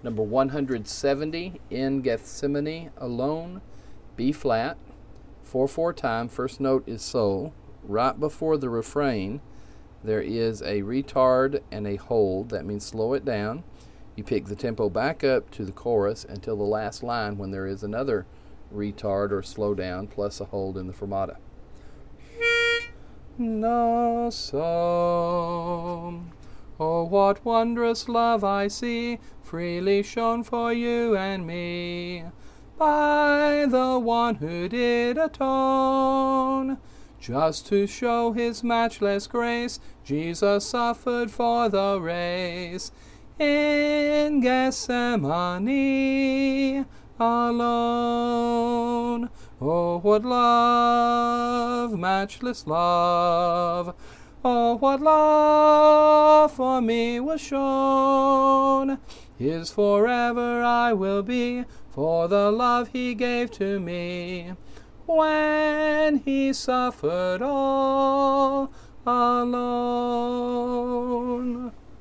Number 170, In Gethsemane Alone, B flat, 4/4 time. First note is sol. Right before the refrain, there is a retard and a hold. That means slow it down. You pick the tempo back up to the chorus until the last line when there is another retard or slow down plus a hold in the fermata. No song. Oh, what wondrous love I see, freely shown for you and me, by the one who did atone. Just to show his matchless grace, Jesus suffered for the race. In Gethsemane alone. Oh, what love, matchless love. Oh, what love for me was shown. His forever I will be, for the love he gave to me, when he suffered all alone.